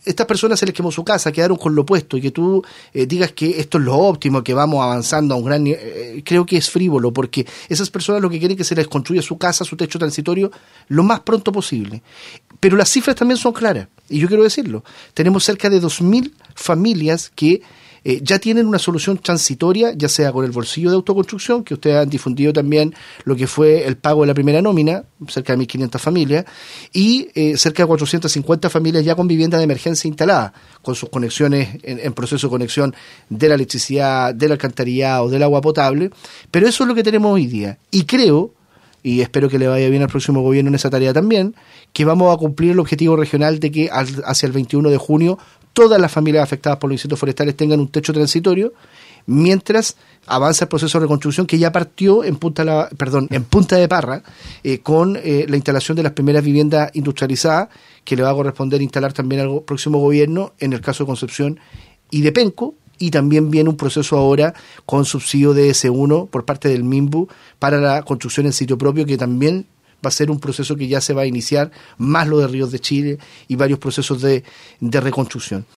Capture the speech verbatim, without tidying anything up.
estas personas se les quemó su casa, quedaron con lo puesto, y que tú eh, digas que esto es lo óptimo, que vamos avanzando a un gran nivel, eh, creo que es frívolo, porque esas personas lo que quieren es que se les construya su casa, su techo transitorio, lo más pronto posible. Pero las cifras también son claras, y yo quiero decirlo. Tenemos cerca de dos mil familias que eh, ya tienen una solución transitoria, ya sea con el bolsillo de autoconstrucción, que ustedes han difundido también lo que fue el pago de la primera nómina, cerca de mil quinientas familias, y eh, cerca de cuatrocientas cincuenta familias ya con vivienda de emergencia instalada, con sus conexiones en, en proceso de conexión de la electricidad, del alcantarillado, del agua potable. Pero eso es lo que tenemos hoy día. Y creo, y espero que le vaya bien al próximo gobierno en esa tarea también, que vamos a cumplir el objetivo regional de que al, hacia el veintiuno de junio todas las familias afectadas por los incendios forestales tengan un techo transitorio, mientras avanza el proceso de reconstrucción que ya partió en Punta, la, perdón, en Punta de Parra, eh, con eh, la instalación de las primeras viviendas industrializadas, que le va a corresponder instalar también al próximo gobierno, en el caso de Concepción y de Penco. Y también viene un proceso ahora con subsidio de ese uno por parte del MIMBU para la construcción en sitio propio, que también va a ser un proceso que ya se va a iniciar, más lo de Ríos de Chile y varios procesos de, de reconstrucción.